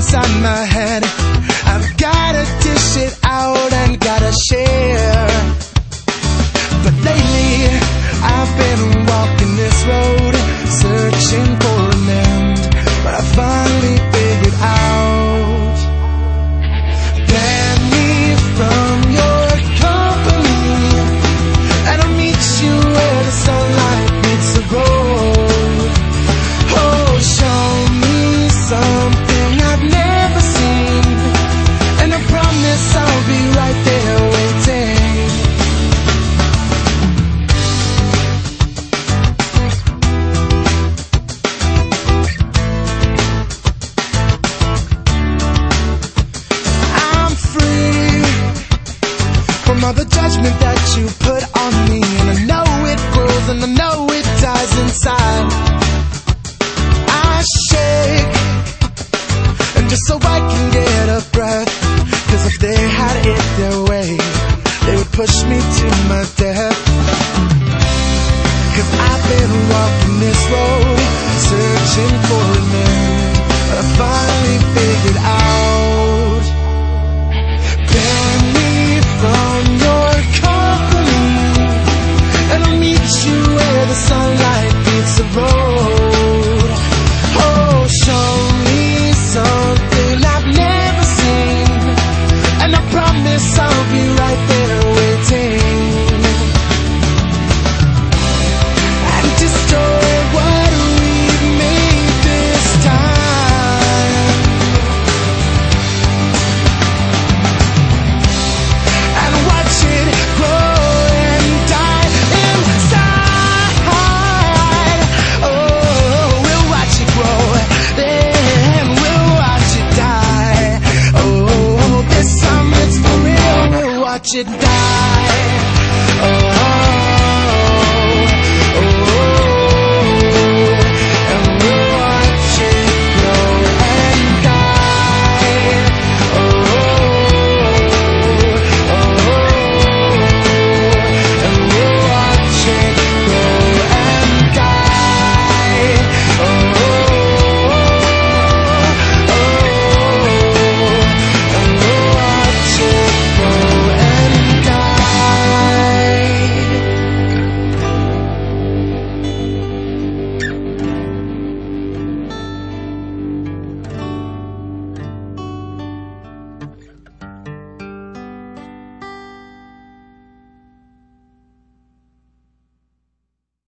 inside my head. I've gotta dish it out and gotta share. But lately I've been walking this road, searching for an end, but I finally figured out. Ban me from your company, and I'll meet you where the sunlight meets the road. Oh, show me something I've never seen, and I promise I'll be right there waiting. I'm free from all the judgment that you put on me, and I know it grows and I know it dies inside. I shake, and just so I can get a breath, 'cause if they had it their way, they would push me to my death. 'Cause I've been walking this road, searching for an end, but I finally figured out. Ban me from your company, and I'll meet you where the sunlight meets the road. Oh, show me something I've never seen, and I promise I'll be right there waiting. And destroy what we've made this time, and watch it grow and die inside. Oh, we'll watch it grow, then we'll watch it die. Oh, this time it's for real, we'll watch it die.